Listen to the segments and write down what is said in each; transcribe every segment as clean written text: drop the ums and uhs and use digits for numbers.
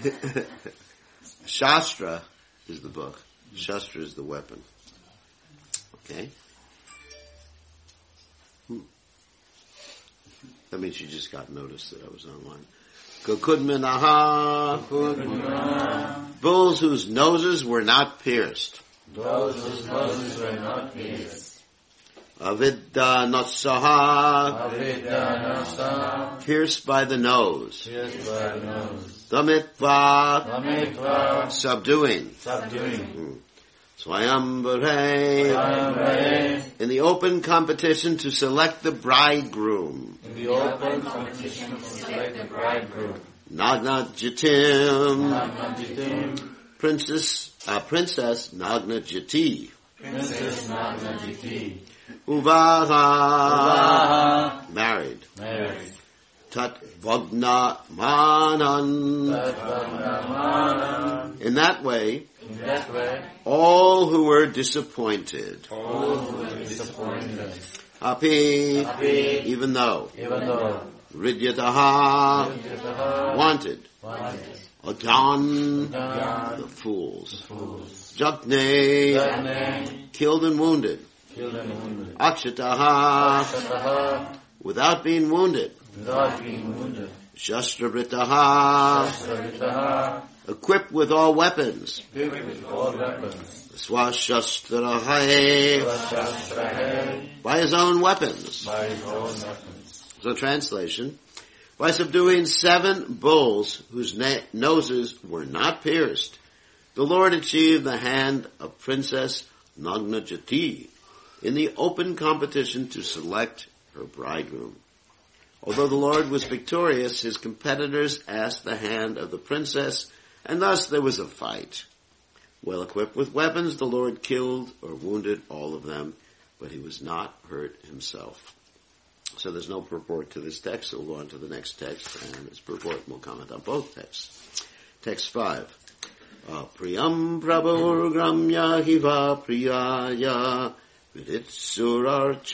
Shastra is the book. Shastra is the weapon. Okay? That means you just got notice that I was online. Kukudminaha. Bulls whose noses were not pierced. Those whose noses were not pierced. Avidya Natsaha. Pierced by the nose. Damitva. Subduing. Swayambare. In the open competition to select the bridegroom. Nagna Jitim. Princess Nagna Jiti. Uvaha. Married. Tat Vagna Manan. In that way, all who were disappointed. Happy. Even though. Ridyataha. Wanted. Adan. The fools. Jatne. Killed and wounded. Akshataha. Without being wounded. Shastrabritaha. Equipped with all weapons. Swashastrahe. By his own weapons. So translation. By subduing 7 bulls whose noses were not pierced, the Lord achieved the hand of Princess Nagnajati in the open competition to select her bridegroom. Although the Lord was victorious, his competitors asked the hand of the princess, and thus there was a fight. Well equipped with weapons, the Lord killed or wounded all of them, but he was not hurt himself. So there's no purport to this text, so we'll go on to the next text, and its purport will comment on both texts. Text 5. Priyam prabhur gramya hiva priyaya viditsur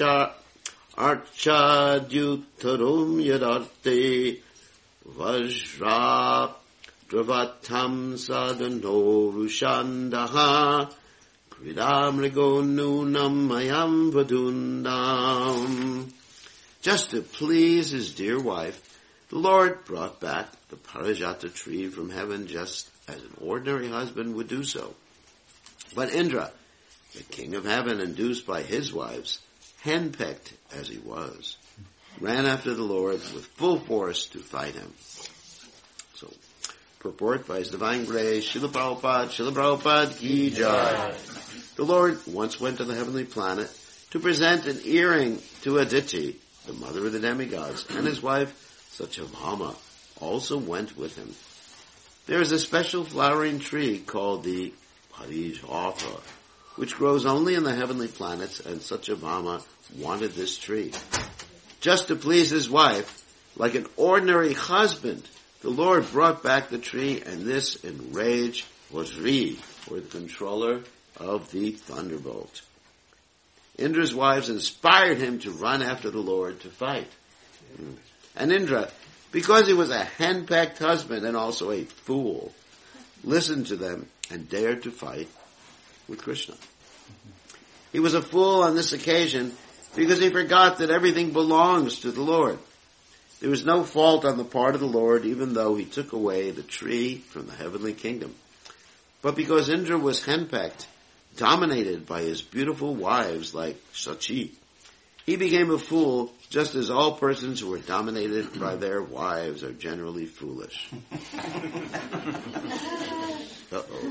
archadyuttarum yadarte vajra dravatam sadano rushandaha kridamrigo nunam mayam vadundam. Just to please his dear wife, the Lord brought back the parijata tree from heaven just as an ordinary husband would do so. But Indra, the king of heaven, induced by his wives, henpecked as he was, ran after the Lord with full force to fight him. So, purport by His Divine Grace, Srila Prabhupada Ki Jai. The Lord once went to the heavenly planet to present an earring to Aditi, the mother of the demigods, and his wife, Satyabhama, also went with him. There is a special flowering tree called the Parijata, which grows only in the heavenly planets, and Satyabhama wanted this tree. Just to please his wife, like an ordinary husband, the Lord brought back the tree, and this enraged Vajri, or the controller of the thunderbolt. Indra's wives inspired him to run after the Lord to fight. And Indra, because he was a henpecked husband and also a fool, listened to them and dared to fight with Krishna. He was a fool on this occasion because he forgot that everything belongs to the Lord. There was no fault on the part of the Lord, even though he took away the tree from the heavenly kingdom. But because Indra was henpecked, dominated by his beautiful wives like Sachi, he became a fool, just as all persons who are dominated by their wives are generally foolish. Uh-oh.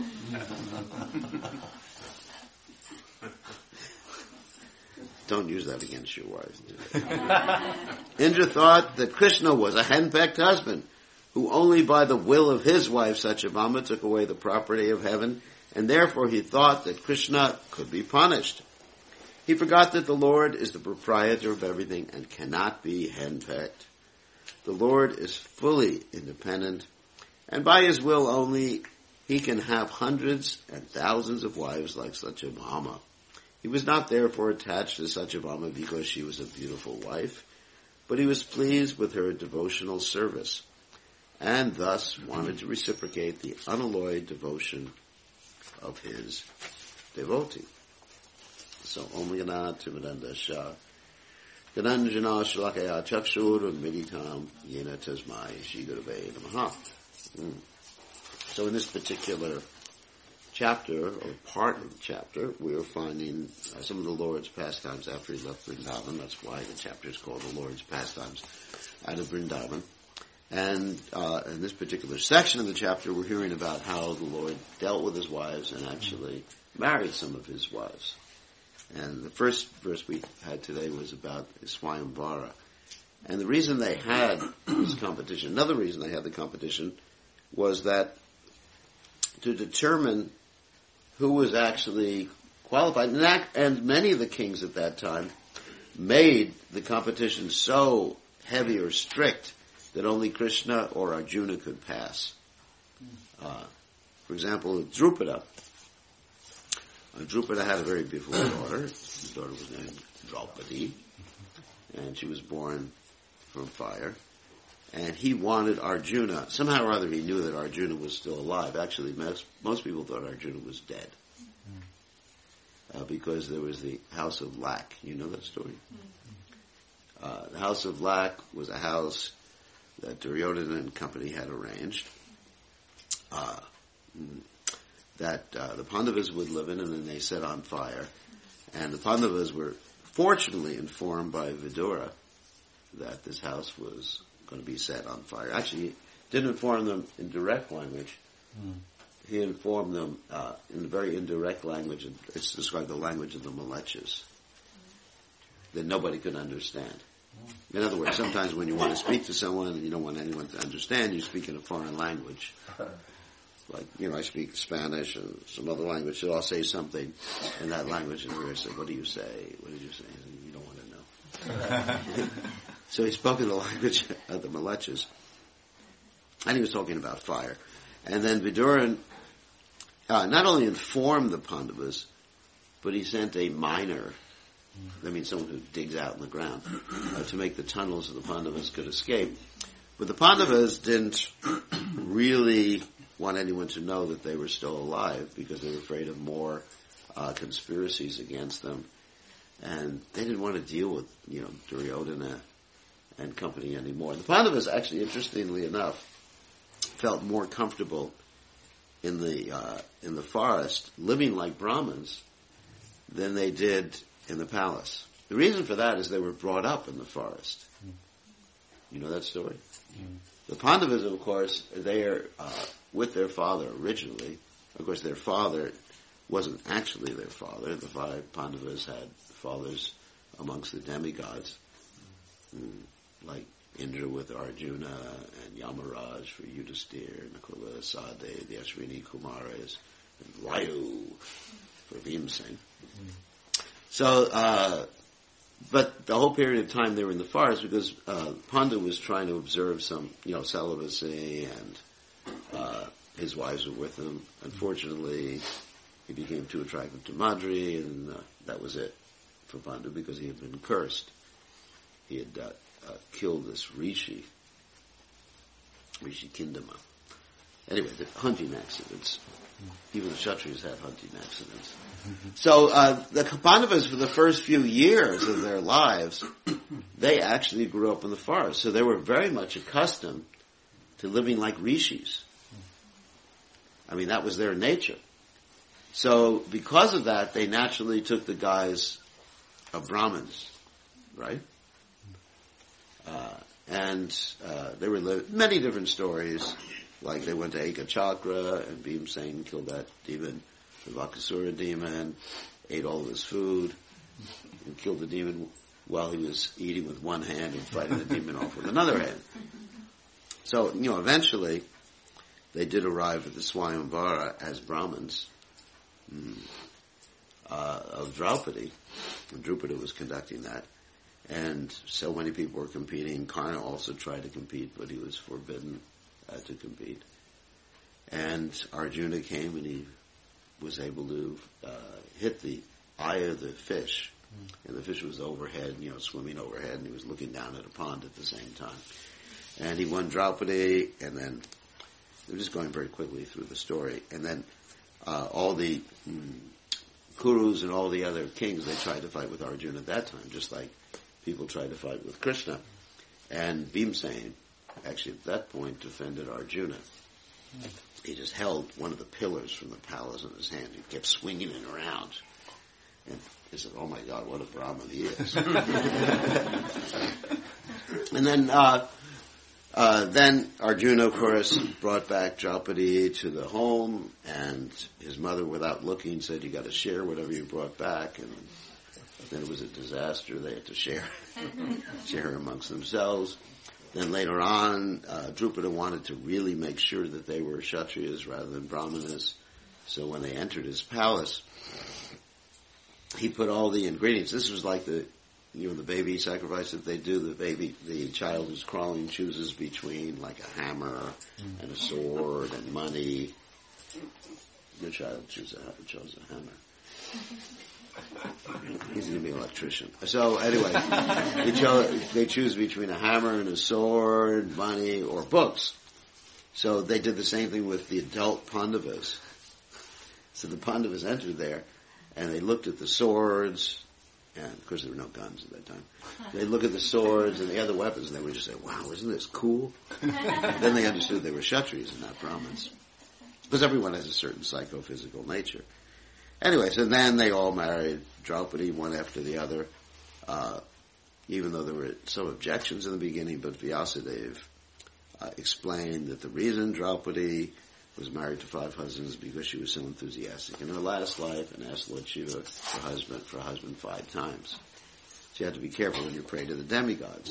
Don't use that against your wives. Indra thought that Krishna was a henpecked husband, who only by the will of his wife Satyabhama took away the property of heaven, and therefore he thought that Krishna could be punished. He forgot that the Lord is the proprietor of everything and cannot be henpecked. The Lord is fully independent, and by his will only he can have hundreds and thousands of wives like Satyabhama. He was not therefore attached to Satyabhama because she was a beautiful wife, but he was pleased with her devotional service. and thus wanted to reciprocate the unalloyed devotion of his devotee. So, Om Gana Timadandasha Gananjana Shalakaya Chakshur Militam Yena Tasmai Shri Gurave Namaha. So in this particular chapter, or part of the chapter, we are finding some of the Lord's pastimes after he left Vrindavan. That's why the chapter is called The Lord's Pastimes out of Vrindavan. And in this particular section of the chapter, we're hearing about how the Lord dealt with his wives and actually married some of his wives. And the first verse we had today was about Swayamvara. And the reason they had this competition, another reason they had the competition, was that to determine who was actually qualified, and many of the kings at that time made the competition so heavy or strict that only Krishna or Arjuna could pass. For example, Drupada. Drupada had a very beautiful daughter. His daughter was named Draupadi, and she was born from fire. And he wanted Arjuna. Somehow or other he knew that Arjuna was still alive. Actually, most people thought Arjuna was dead. Because there was the House of Lac. You know that story? The House of Lac was a house that Duryodhana and company had arranged. That the Pandavas would live in, and then they set on fire. And the Pandavas were fortunately informed by Vidura that this house was going to be set on fire. Actually, he didn't inform them in direct language. He informed them in a very indirect language, and it's described the language of the Malechas, that nobody could understand. In other words, sometimes when you want to speak to someone and you don't want anyone to understand, you speak in a foreign language. Like, I speak Spanish and some other language, so I'll say something in that language, and we're say, what do you say? What did you say? And you don't want to know. So he spoke in the language of the Malechas, and he was talking about fire. And then Vidura not only informed the Pandavas, but he sent a miner, that means someone who digs out in the ground, to make the tunnels so the Pandavas could escape. But the Pandavas didn't really want anyone to know that they were still alive because they were afraid of more conspiracies against them. And they didn't want to deal with, Duryodhana and company anymore. The Pandavas, actually, interestingly enough, felt more comfortable in the forest, living like Brahmins, than they did in the palace. The reason for that is they were brought up in the forest. You know that story? The Pandavas, of course, they are with their father originally. Of course, their father wasn't actually their father. The five Pandavas had fathers amongst the demigods, like Indra with Arjuna, and Yamaraj for Yudhisthira, Nakula, Sahadev, the Ashwini Kumaras, and Vayu for Bhimsen. So, but the whole period of time they were in the forest because Pandu was trying to observe some, celibacy, and his wives were with him. Unfortunately, he became too attractive to Madri, and that was it for Pandu because he had been cursed. He had killed this Rishi Kindama. Anyway, the hunting accidents. Even the Kshatriyas had hunting accidents. So the Pandavas, for the first few years of their lives, they actually grew up in the forest. So they were very much accustomed to living like rishis. I mean, that was their nature. So because of that, they naturally took the guise of Brahmins, right? And there were many different stories. Like they went to Eka Chakra, and Bhimsen killed that demon, the Vakasura demon, ate all of his food, and killed the demon while he was eating with one hand and fighting the demon off with another hand. So, eventually, they did arrive at the Swayamvara as Brahmins of Draupadi. And Drupada was conducting that. And so many people were competing. Karna also tried to compete, but he was forbidden to compete. And Arjuna came and he was able to hit the eye of the fish. And the fish was overhead, swimming overhead, and he was looking down at a pond at the same time. and he won Draupadi, and then we're just going very quickly through the story, and then all the Kurus and all the other kings, they tried to fight with Arjuna at that time, just like people tried to fight with Krishna. And Bhimsen, actually at that point, defended Arjuna. He just held one of the pillars from the palace in his hand. He kept swinging it around. And he said, oh my God, what a Brahmin he is. And then Arjuna, of course, brought back Draupadi to the home, and his mother, without looking, said, you got to share whatever you brought back. And then it was a disaster. They had to share amongst themselves. Then later on, Drupada wanted to really make sure that they were Kshatriyas rather than Brahmanas. So when they entered his palace, he put all the ingredients. This was like the baby sacrifice that they do. The child who's crawling chooses between like a hammer and a sword and money. Your child chose a hammer. He's going to be an electrician. So anyway, they choose between a hammer and a sword, money, or books. So they did the same thing with the adult Pandavas. So the Pandavas entered there, and they looked at the swords, and of course there were no guns at that time. They look at the swords and the other weapons, and they would just say, wow, isn't this cool? Then they understood they were Kshatriyas and not Brahmins. Because everyone has a certain psychophysical nature. Anyway, so then they all married Draupadi, one after the other, even though there were some objections in the beginning, but Vyasadeva explained that the reason Draupadi was married to 5 husbands because she was so enthusiastic in her last life and asked Lord Shiva for a husband 5 times. So you have to be careful when you pray to the demigods.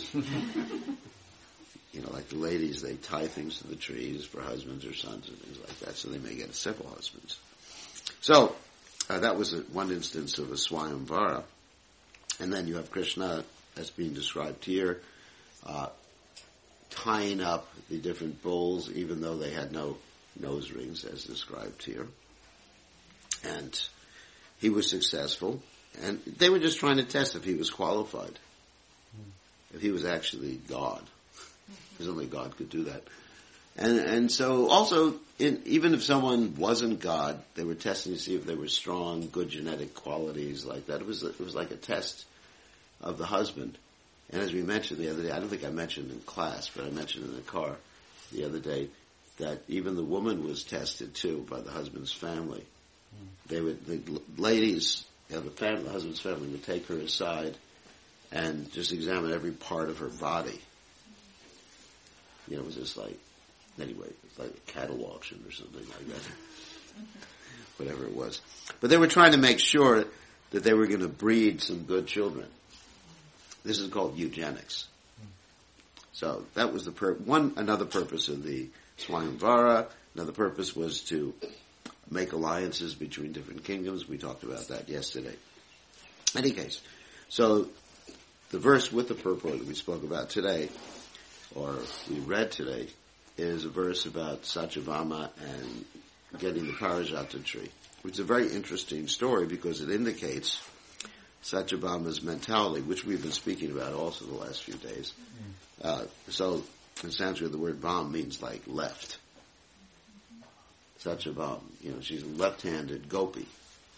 Like the ladies, they tie things to the trees for husbands or sons and things like that, so they may get several husbands. So, that was one instance of a Swayamvara. And then you have Krishna, as being described here, tying up the different bulls, even though they had no nose rings, as described here. And he was successful. And they were just trying to test if he was qualified. If he was actually God. Because only God could do that. And so also, even if someone wasn't God, they were testing to see if they were strong, good genetic qualities like that. It was like a test of the husband. And as we mentioned the other day, I don't think I mentioned in class, but I mentioned in the car the other day, that even the woman was tested too by the husband's family. The ladies, the husband's family would take her aside and just examine every part of her body. It was just like, anyway, it's like a cattle auction or something like that. Whatever it was. But they were trying to make sure that they were going to breed some good children. This is called eugenics. So that was another purpose of the Swayamvara. Another purpose was to make alliances between different kingdoms. We talked about that yesterday. In any case, so the verse with the purport that we spoke about today, or we read today, is a verse about Satyabhama and getting the Parijata tree, which is a very interesting story because it indicates Satyabhama's mentality, which we've been speaking about also the last few days. So in Sanskrit, the word Bham means like left. Satyabhama, she's a left-handed gopi,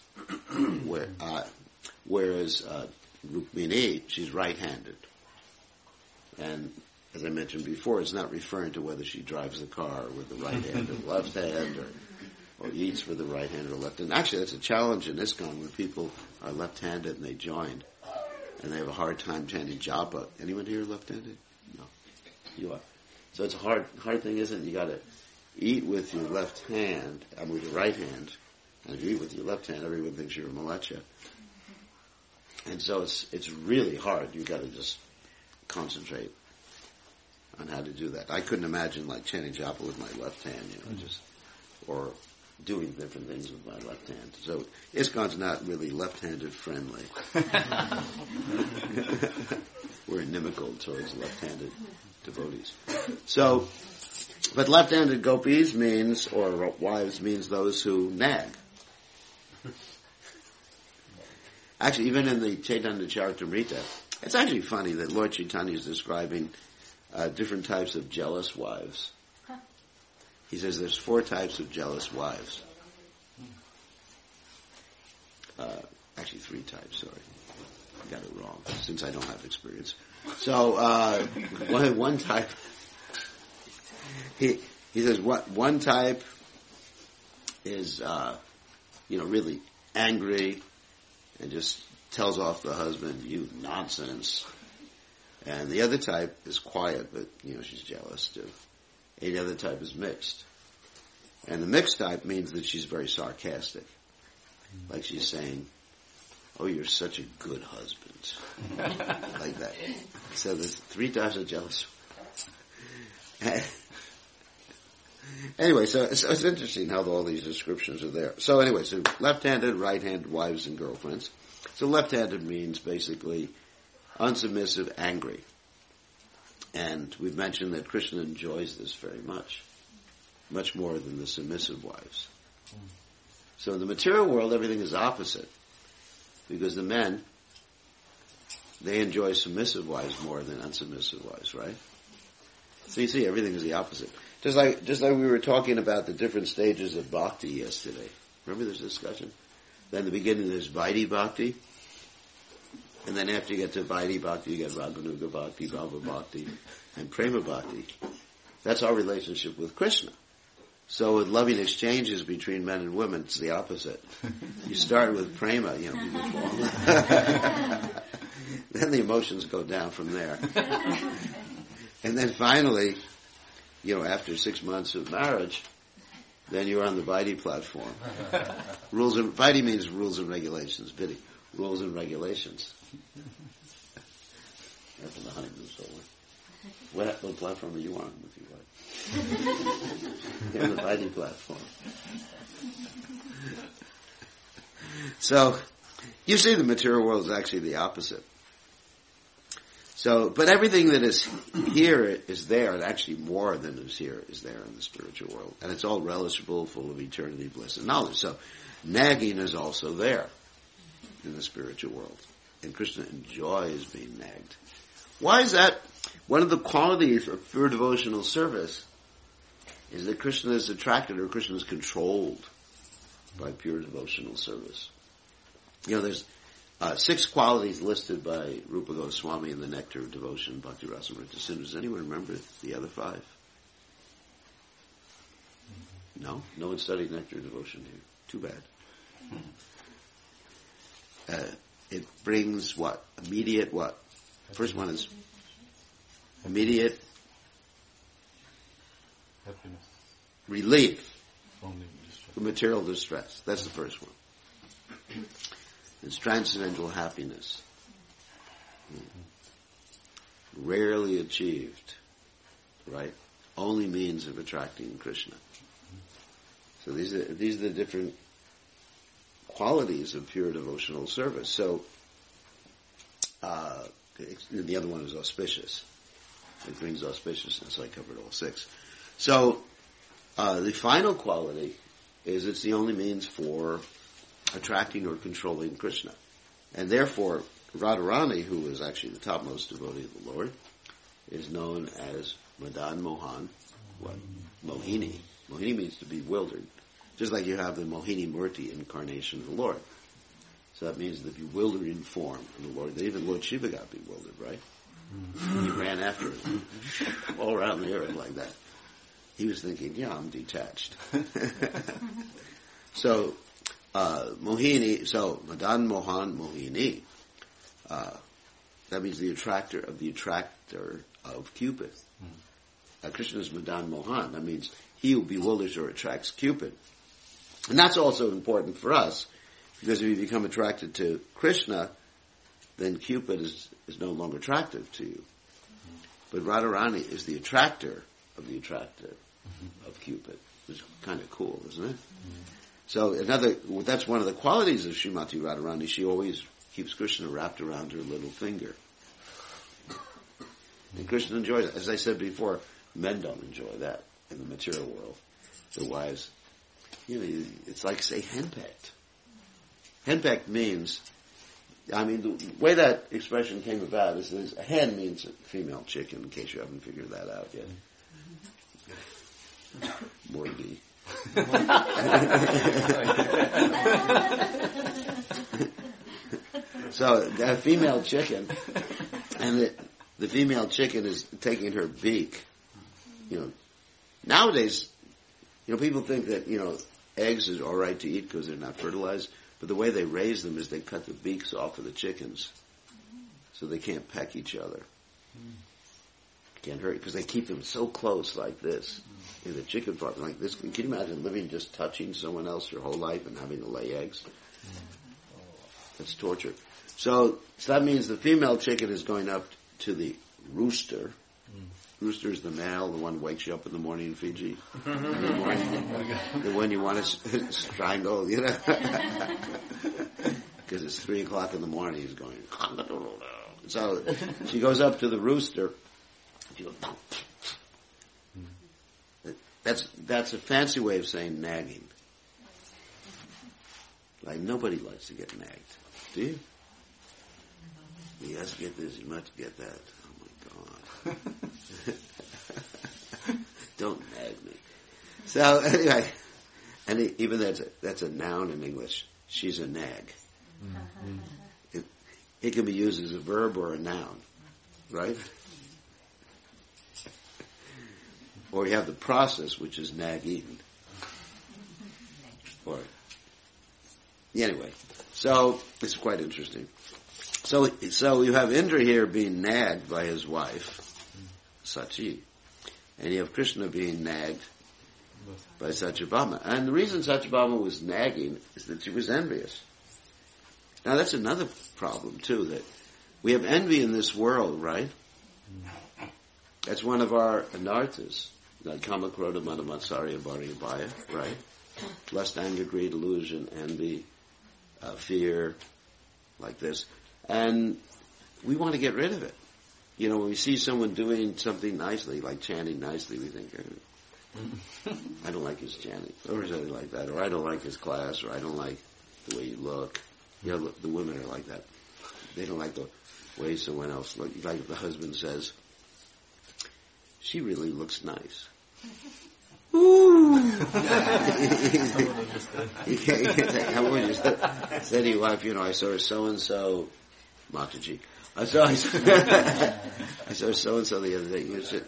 whereas Rukmini, she's right-handed. And as I mentioned before, it's not referring to whether she drives the car with the right hand or the left hand, or eats with the right hand or left hand. Actually, that's a challenge in ISKCON when people are left-handed and they join, and they have a hard time chanting japa. Anyone here left-handed? No, you are. So it's a hard thing, isn't it? You got to eat with your left hand and with your right hand, and if you eat with your left hand, everyone thinks you're a malecha. And so it's really hard. You got to just concentrate on how to do that. I couldn't imagine like chanting japa with my left hand, or doing different things with my left hand. So ISKCON's not really left-handed friendly. We're inimical towards left-handed devotees. So, but left-handed gopis means, or wives means those who nag. Actually, even in the Chaitanya Charitamrita, it's actually funny that Lord Chaitanya is describing different types of jealous wives. He says there's 4 types of jealous wives. Actually 3 types, sorry. I got it wrong, since I don't have experience. So, one type, he says one type is, really angry and just tells off the husband, "You nonsense." And the other type is quiet, but, she's jealous too. And the other type is mixed. And the mixed type means that she's very sarcastic. Like she's saying, "Oh, you're such a good husband." Like that. So there's 3 types of jealous. Anyway, so it's interesting how all these descriptions are there. So anyway, so left-handed, right-handed wives and girlfriends. So left-handed means basically unsubmissive, angry. And we've mentioned that Krishna enjoys this very much. Much more than the submissive wives. So in the material world, everything is opposite. Because the men, they enjoy submissive wives more than unsubmissive wives, right? So you see, everything is the opposite. Just like we were talking about the different stages of bhakti yesterday. Remember this discussion? Then in the beginning there's Vaidhi Bhakti. And then after you get to Vaidhi Bhakti, you get Raganuga Bhakti, Bhava Bhakti, and Prema Bhakti. That's our relationship with Krishna. So with loving exchanges between men and women, it's the opposite. You start with prema, then the emotions go down from there. And then finally, after 6 months of marriage, then you're on the Vaidhi platform. Vaidhi means rules and regulations. Vidhi, rules and regulations. After the honeymoon's over. What platform are you on with your wife? You're on the Vaidhi platform. So, you see the material world is actually the opposite. So, but everything that is here is there, and actually more than is here is there in the spiritual world. And it's all relishable, full of eternity, bliss, and knowledge. So, nagging is also there in the spiritual world. And Krishna enjoys being nagged. Why is that? One of the qualities of pure devotional service is that Krishna is attracted, or Krishna is controlled by pure devotional service. There's 6 qualities listed by Rupa Goswami in the Nectar of Devotion, Bhakti Rasamrita Sindhu. Does anyone remember the other 5? No? No one studied Nectar of Devotion here. Too bad. It brings what? Immediate what? First one is immediate happiness, relief from material distress. That's the first one. It's transcendental happiness. Rarely achieved, right? Only means of attracting Krishna. So these are the different qualities of pure devotional service. So, the other one is auspicious. It brings auspiciousness. I covered all 6. So, the final quality is it's the only means for attracting or controlling Krishna. And therefore, Radharani, who is actually the topmost devotee of the Lord, is known as Madan Mohan, Mohini. Mohini means to be bewildered. Just like you have the Mohini Murti incarnation of the Lord. So that means the bewildering form of the Lord. Even Lord Shiva got bewildered, right? He ran after him all around the earth like that. He was thinking, I'm detached. So, Mohini, so Madan Mohan Mohini, that means the attractor of Cupid. Krishna is Madan Mohan. That means he who bewilders or attracts Cupid. And that's also important for us, because if you become attracted to Krishna, then Cupid is no longer attractive to you. But Radharani is the attractor of the attractor of Cupid, which is kind of cool, isn't it? So that's one of the qualities of Srimati Radharani. She always keeps Krishna wrapped around her little finger. And Krishna enjoys it. As I said before, men don't enjoy that in the material world. The wives, it's like, say, henpecked. Henpecked means I mean, the way that expression came about is a hen means a female chicken, in case you haven't figured that out yet. Morty. So, a female chicken, and the female chicken is taking her beak. Nowadays, people think that, eggs is alright to eat because they're not fertilized, but the way they raise them is they cut the beaks off of the chickens so they can't peck each other. Can't hurt, because they keep them so close like this. In the chicken farm, like this. Can you imagine living just touching someone else your whole life and having to lay eggs? That's torture. So that means the female chicken is going up to the rooster. Rooster is the male, the one who wakes you up in the morning in Fiji. The one you want to strangle, because it's 3 o'clock in the morning, he's going, so she goes up to the rooster, she goes, that's a fancy way of saying nagging. Like, nobody likes to get nagged. Do you? You must get this, you must get that. Oh my God. Don't nag me. So anyway, and even that's a noun in English. She's a nag. Mm-hmm. It can be used as a verb or a noun, right? Or you have the process, which is nagging. Or anyway, so it's quite interesting. So you have Indra here being nagged by his wife, Sachi, and you have Krishna being nagged by Satyabhama. And the reason Satyabhama was nagging is that she was envious. Now that's another problem too, that we have envy in this world, right? That's one of our anarthas, like Kama, Krodha, Mada, Matsarya, Bhari, Abhaya, right? Lust, anger, greed, illusion, envy, fear, like this. And we want to get rid of it. When we see someone doing something nicely, like chanting nicely, we think, I don't like his chanting, or something like that, or I don't like his class, or I don't like the way you look. The women are like that. They don't like the way someone else looks. Like if the husband says, she really looks nice. Ooh! You can't say, how would you say to your wife, I saw her so-and-so, Mataji. I saw so-and-so the other day.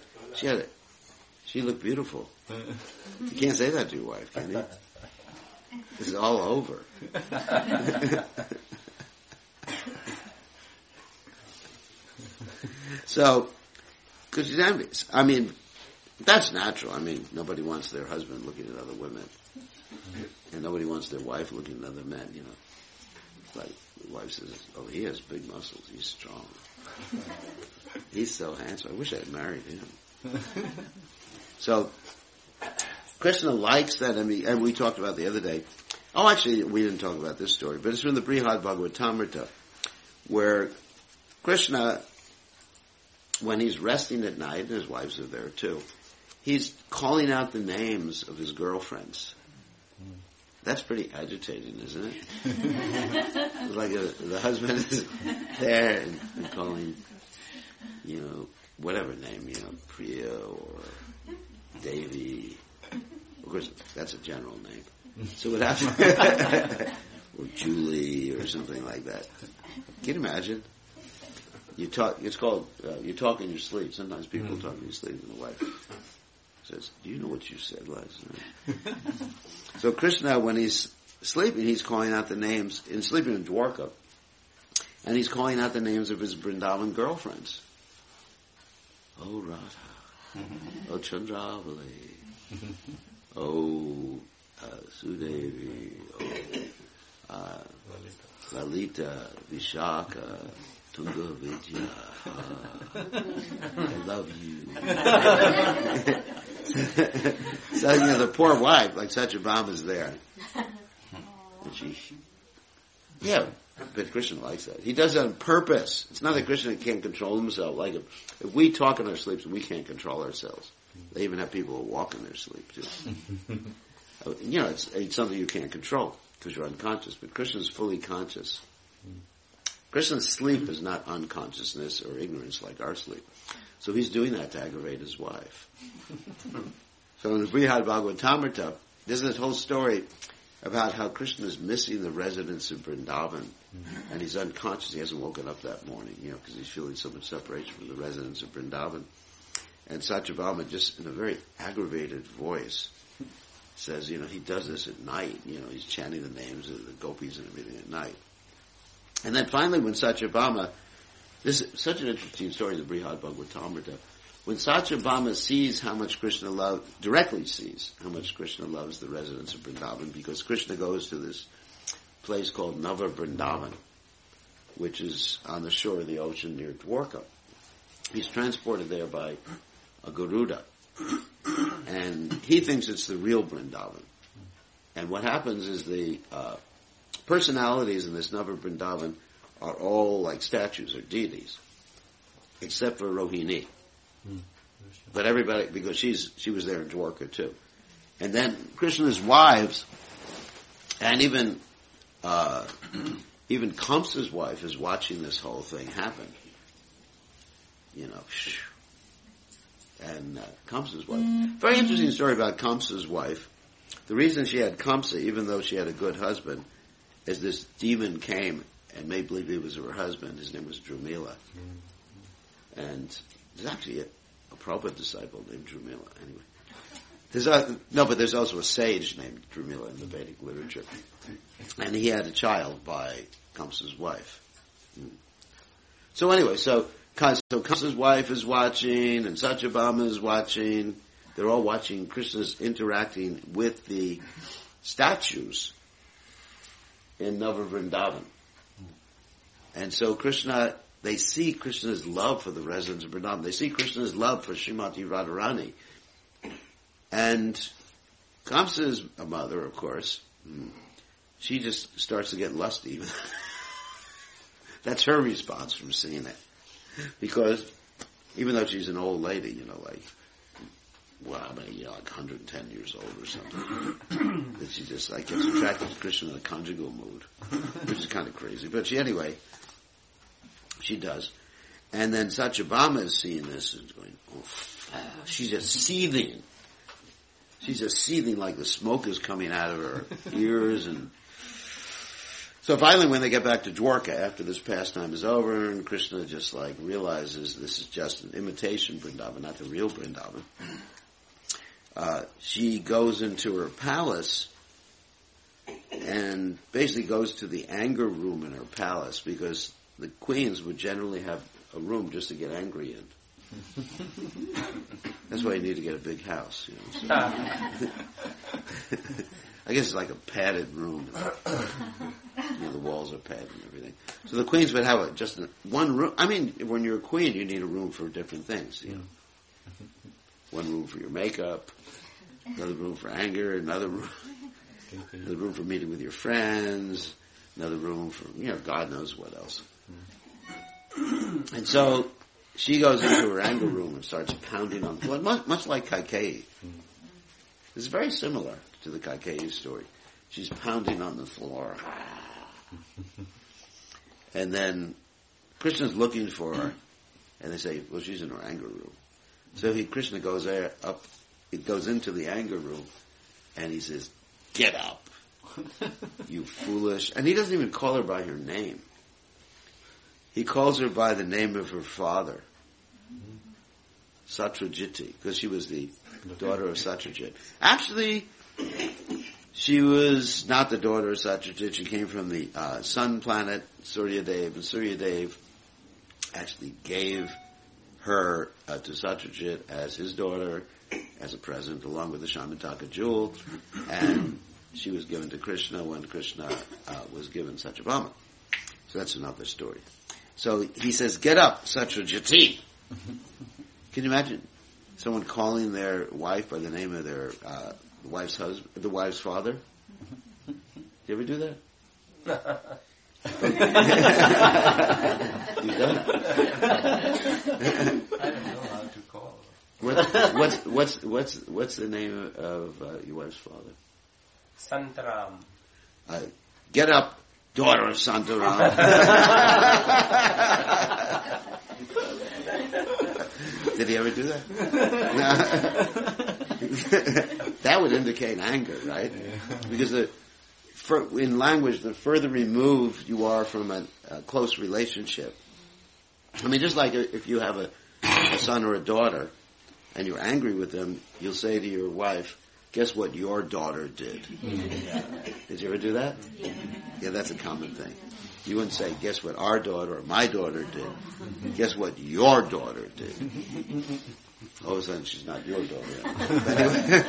She looked beautiful. You can't say that to your wife, can you? It's all over. So, because she's envious. I mean, that's natural. I mean, nobody wants their husband looking at other women. And nobody wants their wife looking at other men, Like, the wife says, oh, he has big muscles. He's strong. He's so handsome. I wish I had married him. So, Krishna likes that, and we talked about the other day. Oh, actually, we didn't talk about this story, but it's from the Brihad Bhagavatamrita, where Krishna, when he's resting at night, and his wives are there too, he's calling out the names of his girlfriends. That's pretty agitating, isn't it? It's like the husband is there and calling, whatever name, Priya or Devi. Of course, that's a general name. So what happens? Or Julie or something like that. Can you imagine? You talk. It's called you talk in your sleep. Sometimes people talk in your sleep, and the wife says, "Do you know what you said last night?" So Krishna, when he's sleeping, he's calling out the names. In sleeping in Dwarka, and he's calling out the names of his Vrindavan girlfriends. Oh Radha, oh Chandravali, oh Sudevi, oh Lalita, Vishaka, Tunga Vidya, I love you. So, the poor wife, like Satyabhama's there. And but Krishna likes that. He does that on purpose. It's not that Krishna can't control himself. Like if we talk in our sleeps, we can't control ourselves. They even have people who walk in their sleep too. It's something you can't control because you're unconscious. But Krishna's fully conscious. Krishna's sleep is not unconsciousness or ignorance like our sleep. So he's doing that to aggravate his wife. So in the Brihad Bhagavatamrita, there's this whole story about how Krishna is missing the residents of Vrindavan, and he's unconscious. He hasn't woken up that morning, because he's feeling so much separation from the residents of Vrindavan. And Satyabhama, just in a very aggravated voice, says, he does this at night. He's chanting the names of the gopis and everything at night. And then finally, when Satyabhama, this is such an interesting story in the Brihad Bhagavatamrita, when Satyabhama sees how much Krishna directly sees how much Krishna loves the residents of Vrindavan, because Krishna goes to this place called Nava Vrindavan, which is on the shore of the ocean near Dwarka. He's transported there by a Garuda, and he thinks it's the real Vrindavan. And what happens is the personalities in this Nava Vrindavan are all like statues or deities, except for Rohini. But everybody, because she was there in Dwarka too. And then Krishna's wives, and even Kamsa's wife is watching this whole thing happen. And Kamsa's wife. Very interesting story about Kamsa's wife. The reason she had Kamsa, even though she had a good husband, is this demon came and made believe he was her husband. His name was Drumila. And there's actually a Prabhupada disciple named Drumila. Anyway, but there's also a sage named Drumila in the Vedic literature, and he had a child by Kamsa's wife. So anyway, so Kamsa's wife is watching, and Satyabhama is watching. They're all watching Krishna's interacting with the statues in Nava Vrindavan, and so they see Krishna's love for the residents of Vrindavan. They see Krishna's love for Srimati Radharani. And Kamsa's a mother, of course. She just starts to get lusty. That's her response from seeing it. Because even though she's an old lady, like 110 years old or something, that she just gets attracted to Krishna in a conjugal mood, which is kind of crazy. But she does. And then Satyabhama is seeing this and going, she's just seething. She's just seething like the smoke is coming out of her ears. And so finally when they get back to Dwarka after this pastime is over, and Krishna just realizes this is just an imitation Vrindavan, not the real Vrindavan, she goes into her palace and basically goes to the anger room in her palace, because the queens would generally have a room just to get angry in. That's why you need to get a big house. So. I guess it's like a padded room. The walls are padded and everything. So the queens would have just one room. I mean, when you're a queen, you need a room for different things. One room for your makeup, another room for anger, another room for meeting with your friends, another room for God knows what else. And so she goes into her anger room and starts pounding on the floor, much like Kaikeyi. It's very similar to the Kaikeyi story. She's pounding on the floor. And then Krishna's looking for her, and they say, well, she's in her anger room. So Krishna goes up, it goes into the anger room, and he says, get up, you foolish. And he doesn't even call her by her name. He calls her by the name of her father, Satrajiti, because she was the daughter of Satrajit. Actually, she was not the daughter of Satrajit. She came from the sun planet, Suryadev, and Suryadev actually gave her to Satrajit as his daughter, as a present, along with the Shamantaka jewel, and she was given to Krishna when Krishna was given Satyabhama. So that's another story. So he says, get up, Satrajiti. Can you imagine someone calling their wife by the name of their wife's husband, the wife's father? You ever do that? You don't? I don't know how to call. What's the name of your wife's father? Santaram. Get up, daughter of Santaram. Did he ever do that? No. That would indicate anger, right? Because in language, the further removed you are from a close relationship. I mean, just like if you have a son or a daughter, and you're angry with them, you'll say to your wife, guess what your daughter did? Did you ever do that? Yeah, that's a common thing. You wouldn't say, guess what our daughter or my daughter did. Guess what your daughter did. All of a sudden, she's not your daughter. But anyway,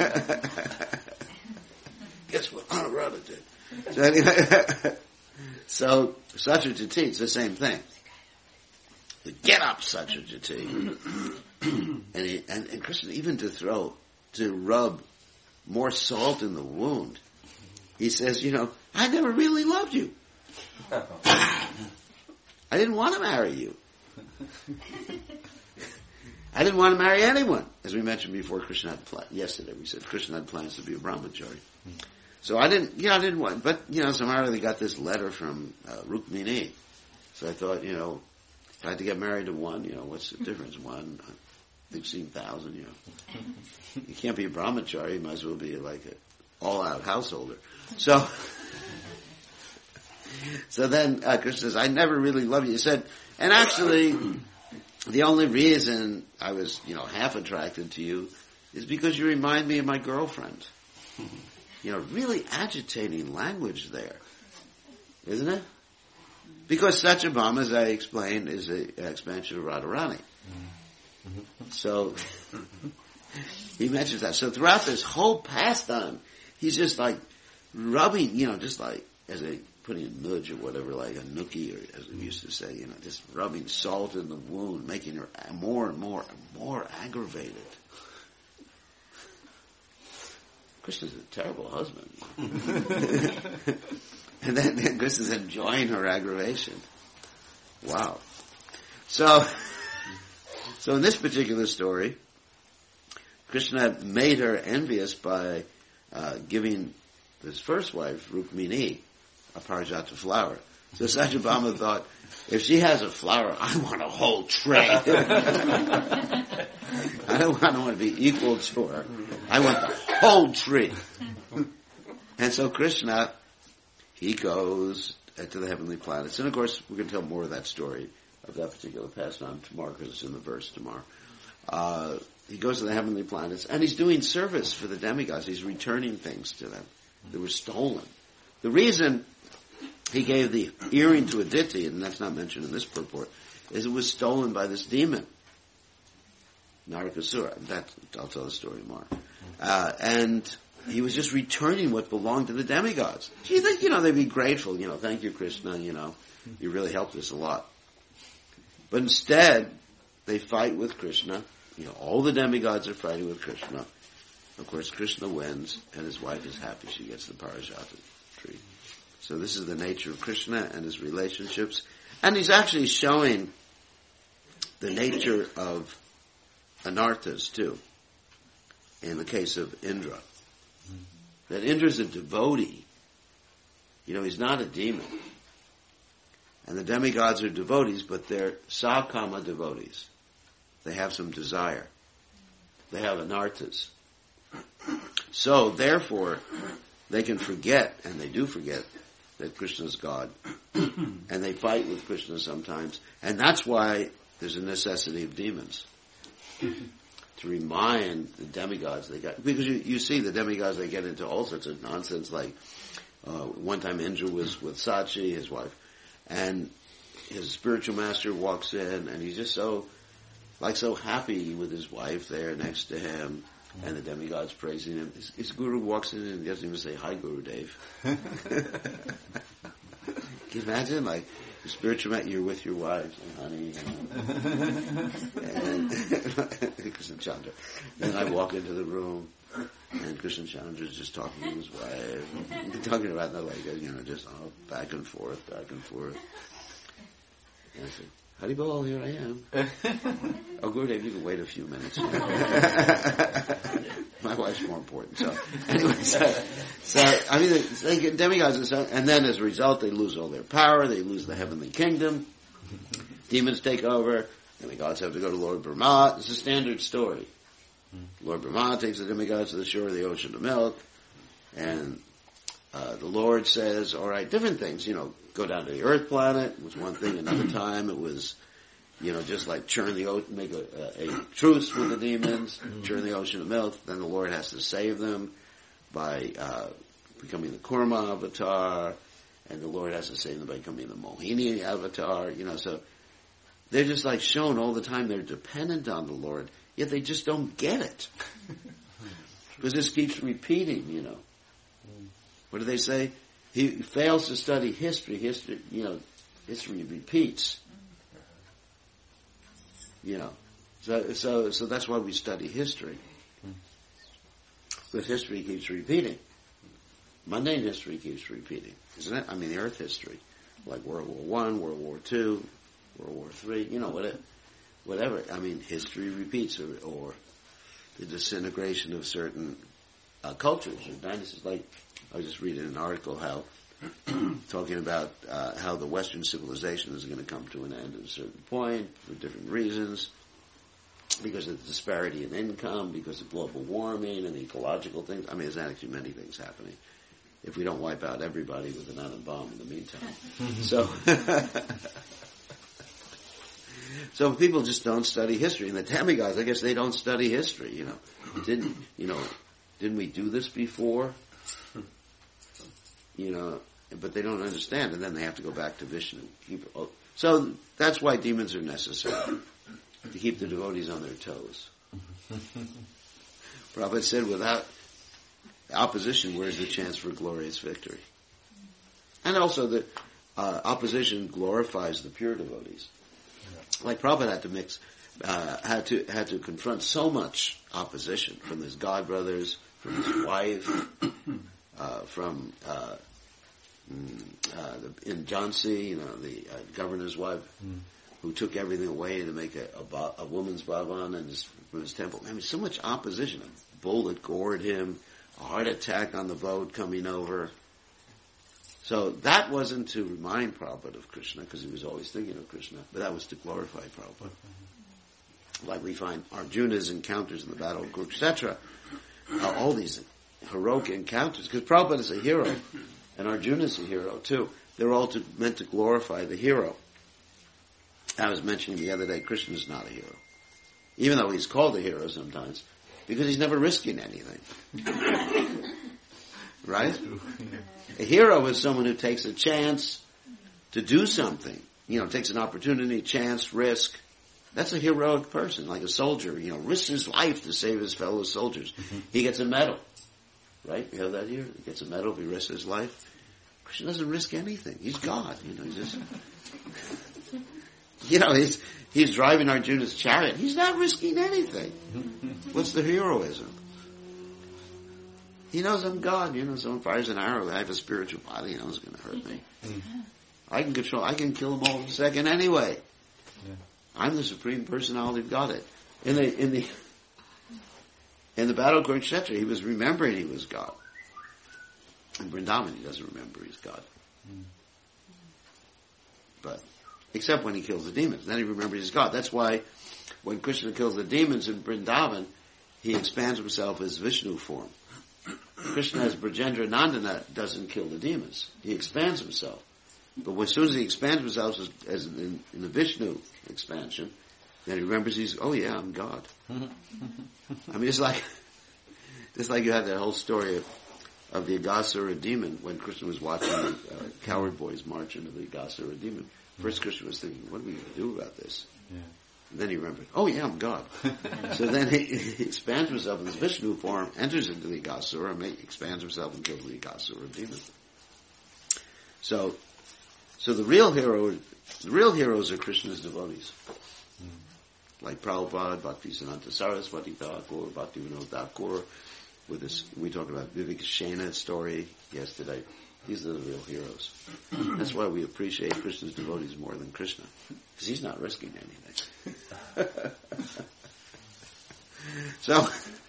guess what our brother did. So anyway, so Satyajiti, it's the same thing. Get up, Satyajiti. And Krishna, even to rub more salt in the wound, he says, I never really loved you. I didn't want to marry you. I didn't want to marry anyone. As we mentioned before, yesterday we said Krishna had plans to be a brahmachari. So I didn't want, but somehow they got this letter from Rukmini. So I thought, if I had to get married to one, what's the difference? 16,000, You can't be a brahmachari, you might as well be like an all-out householder. So then Krishna says, I never really loved you. He said, and actually, the only reason I was, half attracted to you is because you remind me of my girlfriend. Really agitating language there. Isn't it? Because Satyabhama, as I explained, is an expansion of Radharani. So, he mentions that. So throughout this whole pastime, he's just like rubbing, just like, as they putting a nudge or whatever, like a nookie, or as we used to say, just rubbing salt in the wound, making her more and more and more aggravated. Krishna's a terrible husband. And then Krishna's enjoying her aggravation. Wow. So in this particular story, Krishna made her envious by giving his first wife, Rukmini, a parijata flower. So Satyabhama thought, if she has a flower, I want a whole tray. I don't want to be equal to her. I want the whole tree. And so Krishna, he goes to the heavenly planets. And of course, we're going to tell more of that story, of that particular pastime tomorrow, because it's in the verse tomorrow. He goes to the heavenly planets, and he's doing service for the demigods. He's returning things to them that were stolen. The reason he gave the earring to Aditi, and that's not mentioned in this purport, is it was stolen by this demon, Narakasura. I'll tell the story tomorrow. And he was just returning what belonged to the demigods. You think, they'd be grateful, thank you, Krishna, you really helped us a lot. But instead, they fight with Krishna. All the demigods are fighting with Krishna. Of course, Krishna wins, and his wife is happy. She gets the parijata tree. So this is the nature of Krishna and his relationships. And he's actually showing the nature of anarthas, too, in the case of Indra. That Indra's a devotee. He's not a demon. And the demigods are devotees, but they're sakama devotees. They have some desire. They have anarthas. So, therefore, they can forget, and they do forget, that Krishna's God. And they fight with Krishna sometimes. And that's why there's a necessity of demons. To remind the demigods they got. Because you see the demigods, they get into all sorts of nonsense. Like, one time Indra was with Sachi, his wife, and his spiritual master walks in, and he's just so happy with his wife there next to him, and the demigod's praising him. His guru walks in and doesn't even say, hi, Guru Dev. Can you imagine? Like, the spiritual master, you're with your wife, and honey, and Krishna Chandra. Then I walk into the room, and Krishna Chandra is just talking to his wife, talking about the just back and forth. And I said, Haribol, here I am. Oh, Gurudev, you can wait a few minutes. My wife's more important. So, anyway, I mean, they get demigods, and then as a result, they lose all their power. They lose the heavenly kingdom. Demons take over. Demigods have to go to Lord Brahma. It's a standard story. Lord Brahma takes the demigods to the shore of the ocean of milk, and the Lord says, all right, different things, go down to the earth planet was one thing. Another time it was, just like churn the ocean, make a truce with the demons, churn the ocean of milk. Then the Lord has to save them by becoming the Kurma avatar, and the Lord has to save them by becoming the Mohini avatar. So they're just like shown all the time they're dependent on the Lord, yet they just don't get it because this keeps repeating. What do they say? He fails to study history. History repeats. So that's why we study history. But history keeps repeating. Mundane history keeps repeating, isn't it? I mean, the Earth history, like World War I, World War II, World War III. Whatever. I mean, history repeats, or the disintegration of certain cultures or dynasties. Like I was just reading an article how talking about how the Western civilization is going to come to an end at a certain point for different reasons, because of the disparity in income, because of global warming and ecological things. I mean, there's actually many things happening if we don't wipe out everybody with an atom bomb in the meantime. So people just don't study history. And the demigods, I guess they don't study history, Didn't we do this before? But they don't understand, and then they have to go back to Vishnu. So that's why demons are necessary, to keep the devotees on their toes. Prabhupada said, without opposition, where's the chance for glorious victory? And also the opposition glorifies the pure devotees. Like Prabhupada had to confront so much opposition from his god brothers, from his wife, from in Jhansi, the governor's wife, who took everything away to make a woman's bhavan from his temple. I mean, so much opposition. A bullet gored him, a heart attack on the boat coming over. So that wasn't to remind Prabhupada of Krishna, because he was always thinking of Krishna, but that was to glorify Prabhupada. Like we find Arjuna's encounters in the battle of Kurukshetra, all these heroic encounters, because Prabhupada is a hero, and Arjuna is a hero too. They're all meant to glorify the hero. I was mentioning the other day, Krishna is not a hero, even though he's called a hero sometimes, because he's never risking anything. Right? A hero is someone who takes a chance to do something. Takes an opportunity, chance, risk. That's a heroic person, like a soldier, risks his life to save his fellow soldiers. He gets a medal. Right? You have that here? He gets a medal if he risks his life. Krishna doesn't risk anything. He's God. He's driving Arjuna's chariot. He's not risking anything. What's the heroism? He knows I'm God. Someone fires an arrow. I have a spiritual body. It's going to hurt me. I can kill them all in a second anyway. Yeah. I'm the Supreme Personality of Godhead. In the battle of Kurukshetra, he was remembering he was God. In Vrindavan, he doesn't remember he's God. But, except when he kills the demons. Then he remembers he's God. That's why when Krishna kills the demons in Vrindavan, he expands himself as Vishnu form. Krishna as Brajendra Nandana doesn't kill the demons. He expands himself. But as soon as he expands himself as in the Vishnu expansion, then he remembers I'm God. I mean, it's like you had that whole story of the Aghasura demon when Krishna was watching the coward boys march into the Aghasura demon. First Krishna was thinking, what are we going to do about this? Yeah. And then he remembered, I'm God. So then he expands himself in his Vishnu form, enters into the Aghasura, and expands himself and kills the Aghasura demon. So the real heroes are Krishna's devotees. Like Prabhupada, Bhaktisiddhanta Saraswati Thakur, Bhaktivinoda Thakur. We talked about Vivekshenna's story yesterday. These are the real heroes. That's why we appreciate Krishna's devotees more than Krishna. Because he's not risking anything. So,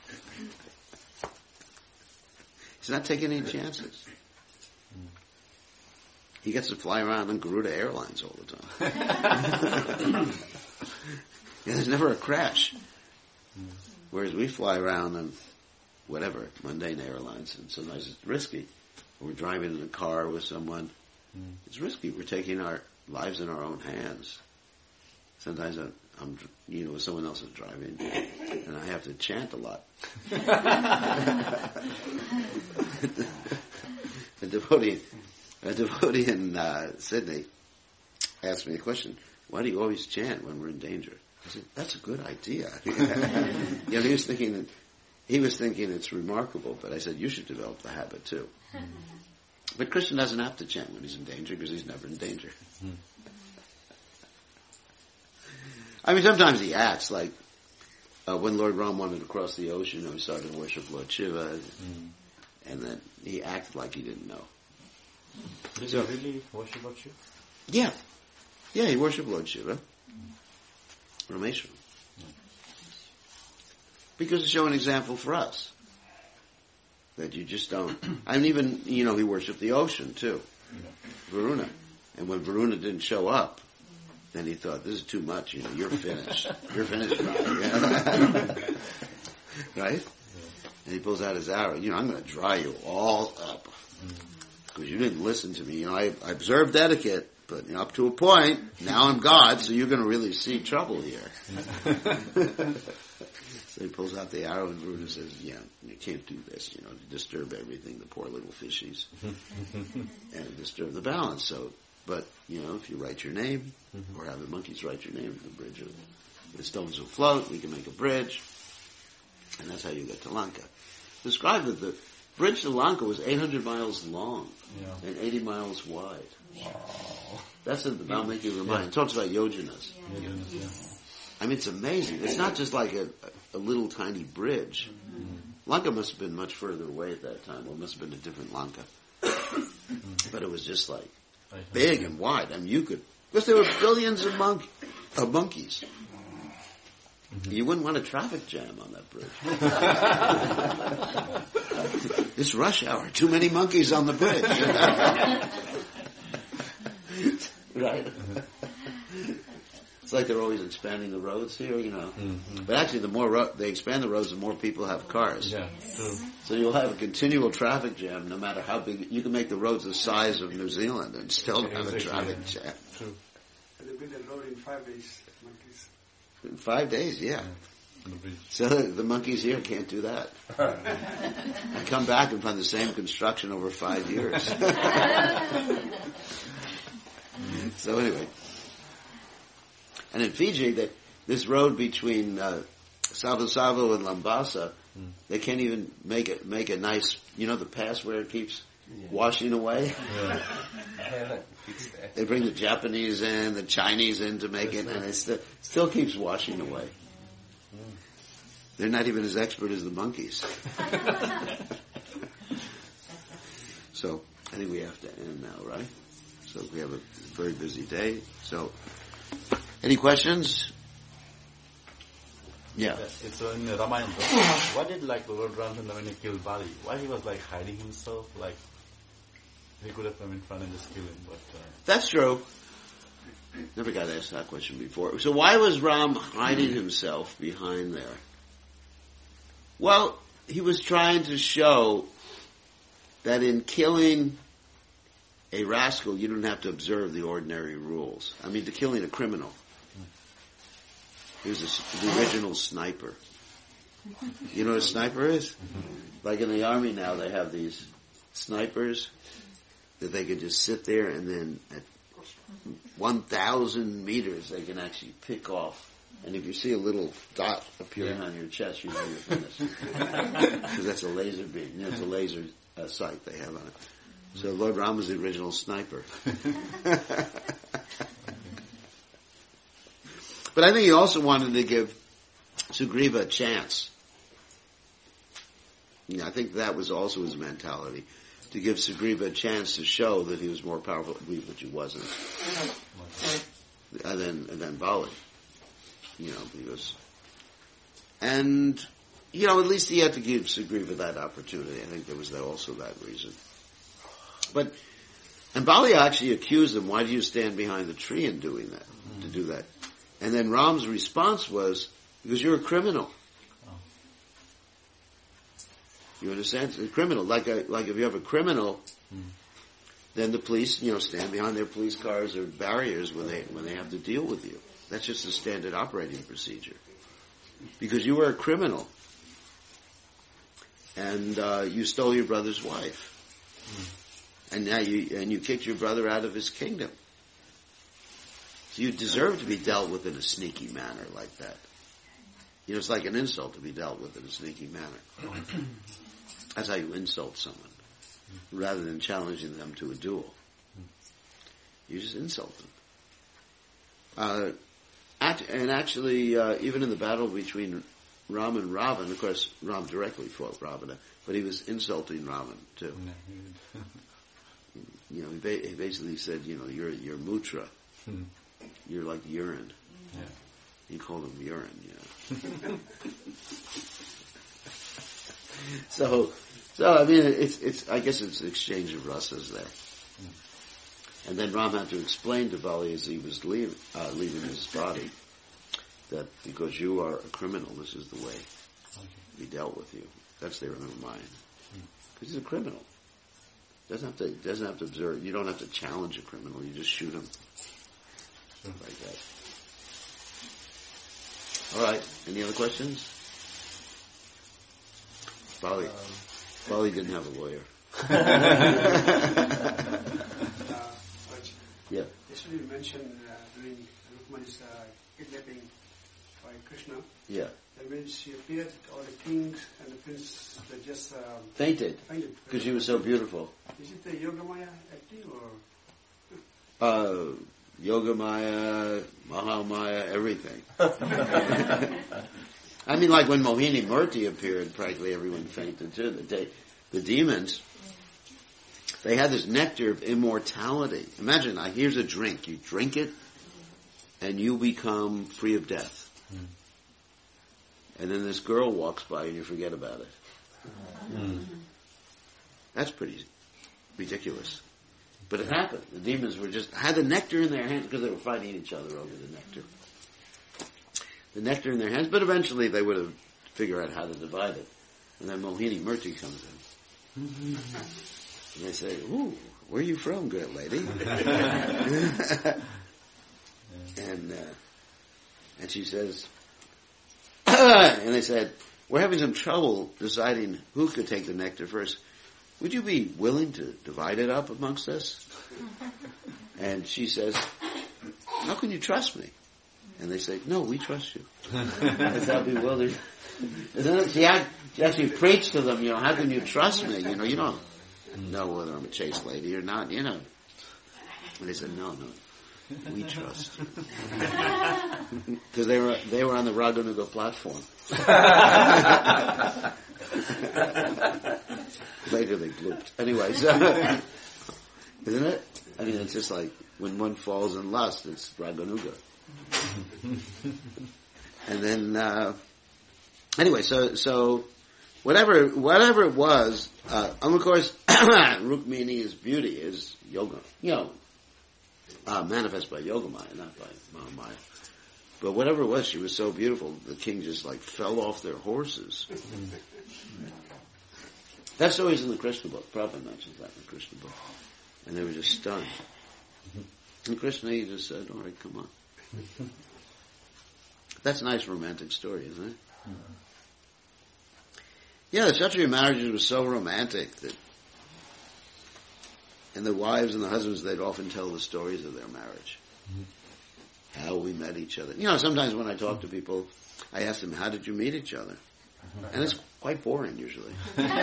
he's not taking any chances. He gets to fly around on Garuda Airlines all the time. Yeah, there's never a crash. Whereas we fly around on whatever, mundane airlines, and sometimes it's risky. We're driving in a car with someone. It's risky. We're taking our lives in our own hands. Sometimes I'm someone else is driving, and I have to chant a lot. A devotee in Sydney asked me a question: why do you always chant when we're in danger? I said, that's a good idea. He was thinking it's remarkable, but I said, you should develop the habit too. But Krishna doesn't have to chant when he's in danger because he's never in danger. I mean, sometimes he acts like when Lord Ram wanted to cross the ocean, he started to worship Lord Shiva, and then he acted like he didn't know. Did he really worship Lord Shiva? Yeah, he worshipped Lord Shiva, Rameshwaram, because to show an example for us that you just don't. I mean, even he worshipped the ocean too, Varuna, and when Varuna didn't show up, then he thought, this is too much, you're finished. You're finished, right? And he pulls out his arrow, I'm going to dry you all up. Because you didn't listen to me. I observed etiquette, but up to a point, now I'm God, so you're going to really see trouble here. So he pulls out the arrow and Varuna says, you can't do this, to disturb everything, the poor little fishies, and disturb the balance. So, but, if you write your name, or have the monkeys write your name, the bridge the stones will float, we can make a bridge, and that's how you get to Lanka. Described that the bridge to Lanka was 800 miles long and 80 miles wide. Wow. That's in the Valmiki Ramayana. It talks about yojanas. I mean, it's amazing. It's not just like a little tiny bridge. Lanka must have been much further away at that time. Well, it must have been a different Lanka. But it was just like big and wide. I mean, because there were billions of monkeys. You wouldn't want a traffic jam on that bridge. It's rush hour. Too many monkeys on the bridge. Right? It's like they're always expanding the roads here, But actually, the more they expand the roads, the more people have cars. Yeah, true. So you'll have a continual traffic jam, no matter how big. You can make the roads the size of New Zealand and still have a traffic jam. True. They built a road in 5 days, monkeys. In 5 days, yeah. So the monkeys here can't do that. I come back and find the same construction over 5 years. So anyway. And in Fiji, this road between Savo and Lambasa, they can't even make a nice, the pass where it keeps washing away. Yeah. They bring the Japanese in, the Chinese in to make it, and it still keeps washing away. They're not even as expert as the monkeys. So I think we have to end now, right? So we have a very busy day. So, any questions? Yeah. So in Ramayana, what did Lord Ramchandra when he killed Bali? Why he was hiding himself? He could have come in front and just killed him, but that's true. Never got asked that question before. So why was Ram hiding himself behind there? Well, he was trying to show that in killing a rascal, you don't have to observe the ordinary rules. I mean, to killing a criminal. He was the original sniper. You know what a sniper is? Like in the army now, they have these snipers that they can just sit there and then at 1,000 meters they can actually pick off. And if you see a little dot appearing on your chest, you know you're finished. Because that's a laser beam. It's a laser sight they have on it. So Lord Ram was the original sniper. But I think he also wanted to give Sugriva a chance. I think that was also his mentality. to give Sugriva a chance to show that he was more powerful, which he wasn't. And then Bali, because, and, at least he had to give Sugriva that opportunity. I think there was also that reason. And Bali actually accused him, why do you stand behind the tree in doing that, to do that? And then Ram's response was, because you're a criminal. You understand? A criminal. Like if you have a criminal, then the police, stand behind their police cars or barriers when they have to deal with you. That's just a standard operating procedure. Because you were a criminal. And you stole your brother's wife. And now you kicked your brother out of his kingdom. So you deserve to be dealt with in a sneaky manner like that. It's like an insult to be dealt with in a sneaky manner. That's how you insult someone, rather than challenging them to a duel. You just insult them. And actually, even in the battle between Ram and Ravan, of course, Ram directly fought Ravana, but he was insulting Ravan too. He basically said, you're mutra. You're like urine. Yeah. He called him urine, So I mean, it's. I guess it's an exchange of rasas there. And then Ram had to explain to Bali as he was leaving his body that because you are a criminal, this is the way he dealt with you. That's their own mind. Because he's a criminal. Doesn't have to observe. You don't have to challenge a criminal. You just shoot him like that. All right. Any other questions? Bali didn't have a lawyer. Yeah. Yesterday you mentioned during Rukmani's kidnapping by Krishna. Yeah. That when she appeared, all the kings and the princes they just fainted because she was so beautiful. Is it the Yogamaya acting or? Yogamaya, Mahamaya, everything. I mean, like when Mohini Murti appeared, practically everyone fainted too. The demons, they had this nectar of immortality. Imagine, here's a drink. You drink it, and you become free of death. And then this girl walks by and you forget about it. That's pretty ridiculous. But it happened. The demons had the nectar in their hands because they were fighting each other over the nectar. The nectar in their hands, but eventually they would have figured out how to divide it. And then Mohini Murti comes in. And they say, "Ooh, where are you from, good lady?" And she says, and they said, "We're having some trouble deciding who could take the nectar first. Would you be willing to divide it up amongst us?" And she says, "How can you trust me?" And they say, "No, we trust you." Is that bewildering? She actually preached to them, how can you trust me? You don't know whether I'm a chaste lady or not, And they said, no, we trust you. Because they were on the Raganuga platform. Later they blooped. Anyway, so, isn't it? I mean, it's just like when one falls in lust, it's Raganuga. And then, anyway, so whatever it was, and of course, Rukmini's beauty is yoga, manifest by Yogamaya, not by Mahamaya. But whatever it was, she was so beautiful, the king just fell off their horses. That story's in the Krishna book. Prabhupada mentions that in the Krishna book. And they were just stunned. And Krishna, he just said, all right, come on. That's a nice romantic story, isn't it? Yeah, the Kshatriya marriages were so romantic that, and the wives and the husbands, they'd often tell the stories of their marriage. How we met each other. Sometimes when I talk to people, I ask them, how did you meet each other? And it's quite boring usually.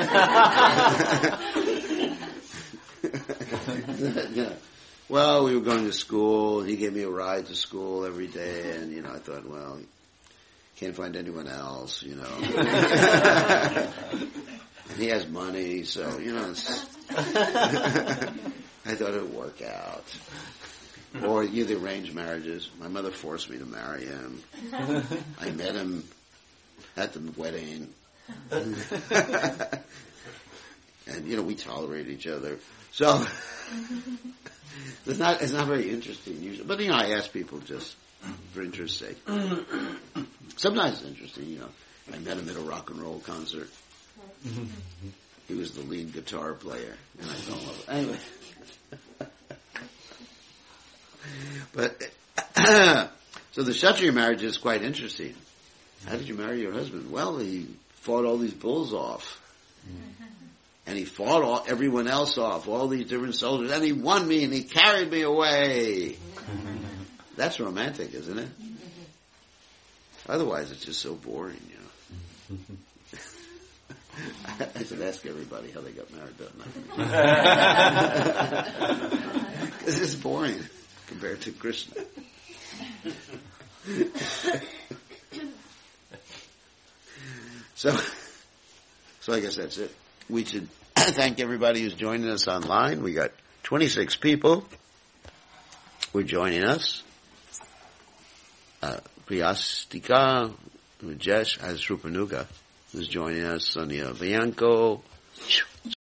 Well, we were going to school, and he gave me a ride to school every day, and, I thought, well, can't find anyone else, And he has money, so, it's I thought it would work out. Or the arranged marriages. My mother forced me to marry him. I met him at the wedding. And, we tolerate each other. So, it's not very interesting usually. But, I ask people just for interest's sake. Sometimes it's interesting, I met him at a rock and roll concert. He was the lead guitar player, and I fell in love with him. Anyway. But, so the Kshatriya marriage is quite interesting. How did you marry your husband? Well, he fought all these bulls off. And he fought everyone else off, all these different soldiers, and he won me and he carried me away. That's romantic, isn't it? Otherwise, it's just so boring, I should ask everybody how they got married that night. Because it's boring compared to Krishna. So I guess that's it. We should thank everybody who's joining us online. We got 26 people who are joining us. Priyastika, Rajesh, as Rupanuga, who's joining us. Sonia Bianco,